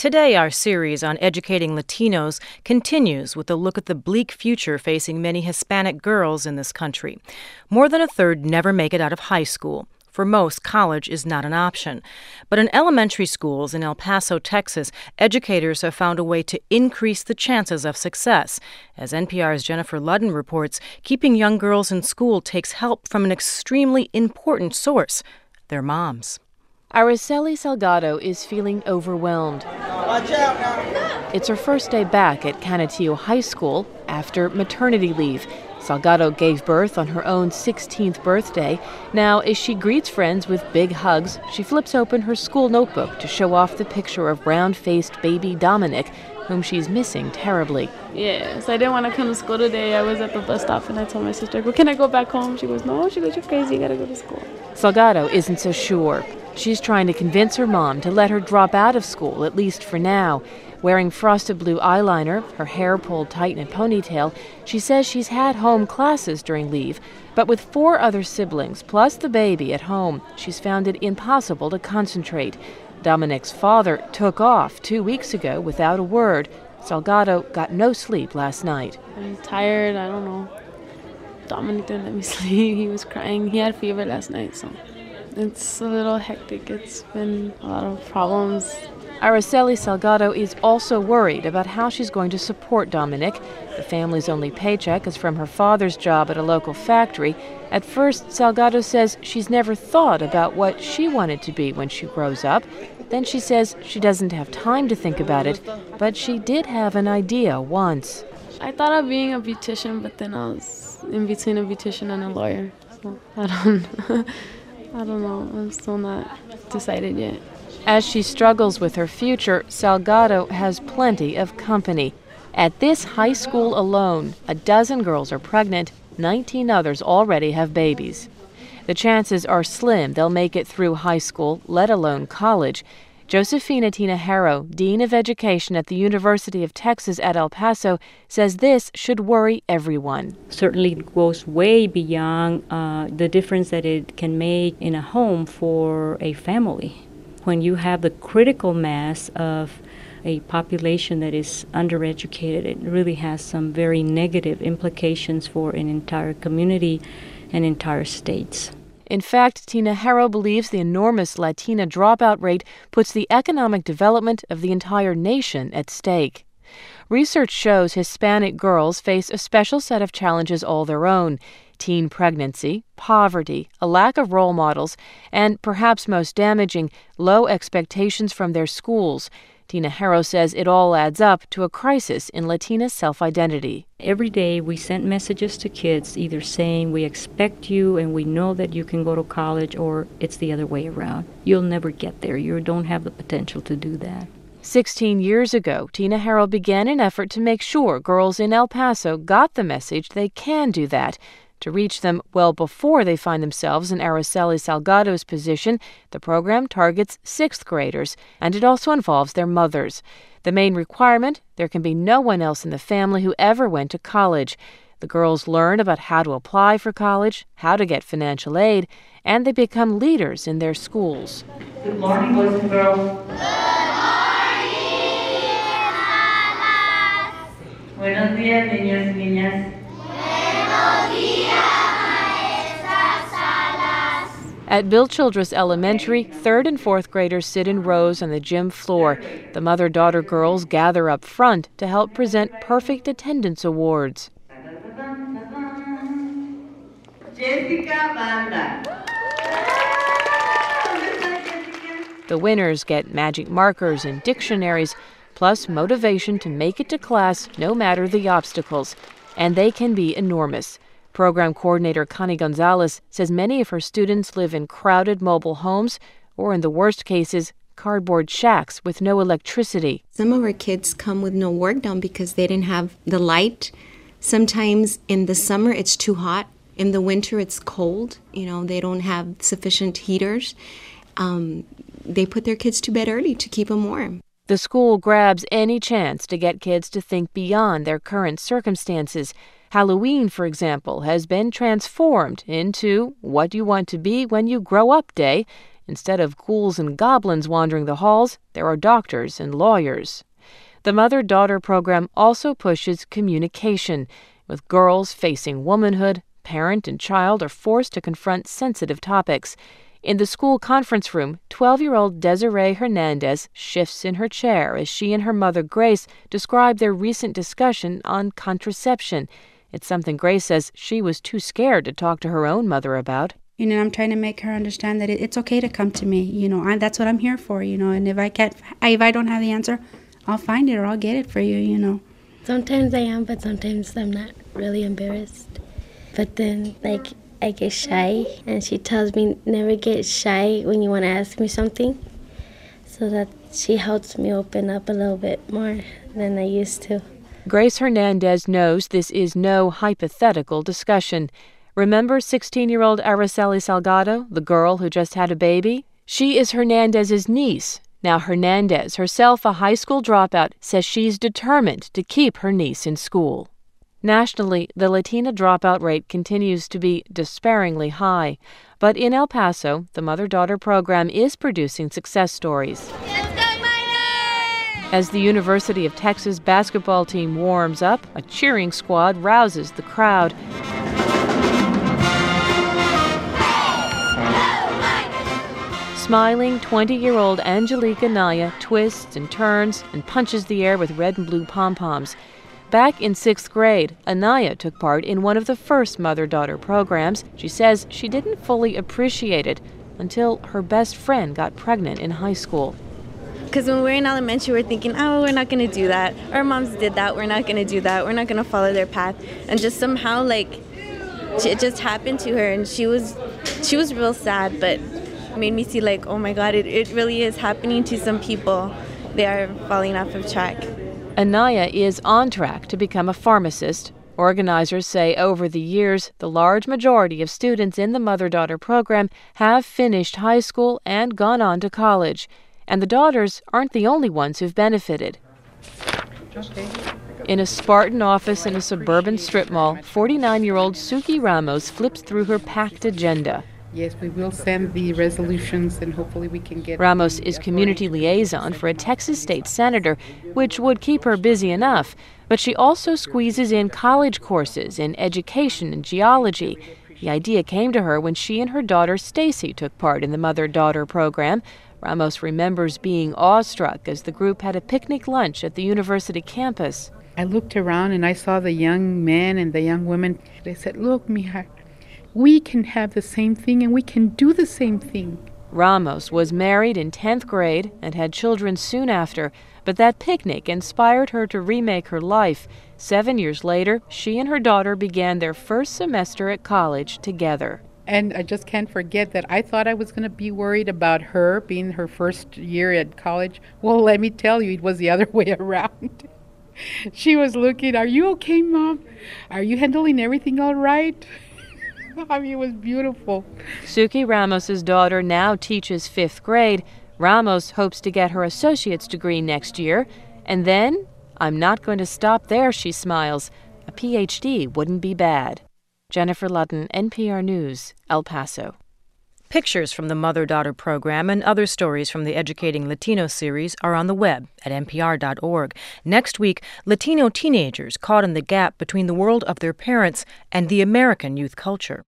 Today, our series on educating Latinos continues with a look at the bleak future facing many Hispanic girls in this country. More than a third never make it out of high school. For most, college is not an option. But in elementary schools in El Paso, Texas, educators have found a way to increase the chances of success. As NPR's Jennifer Ludden reports, keeping young girls in school takes help from an extremely important source: their moms. Araceli Salgado is feeling overwhelmed. Watch out now. It's her first day back at Canutillo High School after maternity leave. Salgado gave birth on her own 16th birthday. Now, as she greets friends with big hugs, she flips open her school notebook to show off the picture of round-faced baby Dominic, whom she's missing terribly. Yes, I didn't want to come to school today. I was at the bus stop and I told my sister, well, can I go back home? She goes, no. She goes, you're crazy. You got to go to school. Salgado isn't so sure. She's trying to convince her mom to let her drop out of school, at least for now. Wearing frosted blue eyeliner, her hair pulled tight in a ponytail, she says she's had home classes during leave. But with 4 other siblings, plus the baby at home, she's found it impossible to concentrate. Dominic's father took off 2 weeks ago without a word. Salgado got no sleep last night. I'm tired. I don't know. Dominic didn't let me sleep. He was crying. He had fever last night, so it's a little hectic. It's been a lot of problems. Araceli Salgado is also worried about how she's going to support Dominic. The family's only paycheck is from her father's job at a local factory. At first, Salgado says she's never thought about what she wanted to be when she grows up. Then she says she doesn't have time to think about it, but she did have an idea once. I thought of being a beautician, but then I was in between a beautician and a lawyer. So I don't know. I'm still not decided yet. As she struggles with her future, Salgado has plenty of company. At this high school alone, a dozen girls are pregnant, 19 others already have babies. The chances are slim they'll make it through high school, let alone college. Josefina Tinajero, Dean of Education at the University of Texas at El Paso, says this should worry everyone. Certainly goes way beyond the difference that it can make in a home for a family. When you have the critical mass of a population that is undereducated, it really has some very negative implications for an entire community and entire states. In fact, Tinajero believes the enormous Latina dropout rate puts the economic development of the entire nation at stake. Research shows Hispanic girls face a special set of challenges all their own: teen pregnancy, poverty, a lack of role models, and, perhaps most damaging, low expectations from their schools. Tinajero says it all adds up to a crisis in Latina self-identity. Every day we sent messages to kids either saying we expect you and we know that you can go to college, or it's the other way around. You'll never get there. You don't have the potential to do that. 16 years ago, Tinajero began an effort to make sure girls in El Paso got the message they can do that. To reach them well before they find themselves in Araceli Salgado's position, the program targets 6th graders, and it also involves their mothers. The main requirement: there can be no one else in the family who ever went to college. The girls learn about how to apply for college, how to get financial aid, and they become leaders in their schools. Good morning, boys and girls. Good morning, Malas. Buenos días, niños y niñas. At Bill Childress Elementary, 3rd and 4th graders sit in rows on the gym floor. The mother-daughter girls gather up front to help present perfect attendance awards. Jessica Banda. The winners get magic markers and dictionaries, plus motivation to make it to class no matter the obstacles. And they can be enormous. Program coordinator Connie Gonzalez says many of her students live in crowded mobile homes or, in the worst cases, cardboard shacks with no electricity. Some of our kids come with no work done because they didn't have the light. Sometimes in the summer it's too hot. In the winter it's cold. They don't have sufficient heaters. They put their kids to bed early to keep them warm. The school grabs any chance to get kids to think beyond their current circumstances. Halloween, for example, has been transformed into What You Want to Be When You Grow Up Day. Instead of ghouls and goblins wandering the halls, there are doctors and lawyers. The mother-daughter program also pushes communication, with girls facing womanhood. Parent and child are forced to confront sensitive topics. In the school conference room, 12-year-old Desiree Hernandez shifts in her chair as she and her mother, Grace, describe their recent discussion on contraception. It's something Grace says she was too scared to talk to her own mother about. I'm trying to make her understand that it's okay to come to me. That's what I'm here for, and if I don't have the answer, I'll find it or I'll get it for you. Sometimes I am, but sometimes I'm not really embarrassed. But then, I get shy, and she tells me never get shy when you want to ask me something, so that she helps me open up a little bit more than I used to. Grace Hernandez knows this is no hypothetical discussion. Remember 16-year-old Araceli Salgado, the girl who just had a baby? She is Hernandez's niece. Now Hernandez, herself a high school dropout, says she's determined to keep her niece in school. Nationally, the Latina dropout rate continues to be despairingly high. But in El Paso, the mother-daughter program is producing success stories. As the University of Texas basketball team warms up, a cheering squad rouses the crowd. Smiling 20-year-old Angelica Naya twists and turns and punches the air with red and blue pom-poms. Back in 6th grade, Anaya took part in one of the first mother-daughter programs. She says she didn't fully appreciate it until her best friend got pregnant in high school. Because when we were in elementary, we're thinking, we're not going to do that. Our moms did that. We're not going to do that. We're not going to follow their path. And just somehow, it just happened to her. And she was real sad, but it made me see, oh my God, it really is happening to some people. They are falling off of track. Anaya is on track to become a pharmacist. Organizers say over the years, the large majority of students in the mother-daughter program have finished high school and gone on to college. And the daughters aren't the only ones who've benefited. In a Spartan office in a suburban strip mall, 49-year-old Suki Ramos flips through her packed agenda. Yes, we will send the resolutions and hopefully we can get... Ramos is community liaison for a Texas state senator, which would keep her busy enough. But she also squeezes in college courses in education and geology. The idea came to her when she and her daughter Stacy took part in the mother-daughter program. Ramos remembers being awestruck as the group had a picnic lunch at the university campus. I looked around and I saw the young men and the young women. They said, "Look, mija, we can have the same thing and we can do the same thing." Ramos was married in 10th grade and had children soon after, but that picnic inspired her to remake her life. 7 years later, she and her daughter began their first semester at college together. And I just can't forget that I thought I was going to be worried about her being her first year at college. Well, let me tell you, it was the other way around. She was looking, "Are you okay, Mom? Are you handling everything all right?" I mean, it was beautiful. Suki Ramos's daughter now teaches 5th grade. Ramos hopes to get her associate's degree next year. And then, "I'm not going to stop there," she smiles. A PhD wouldn't be bad. Jennifer Ludden, NPR News, El Paso. Pictures from the mother-daughter program and other stories from the Educating Latino series are on the web at npr.org. Next week, Latino teenagers caught in the gap between the world of their parents and the American youth culture.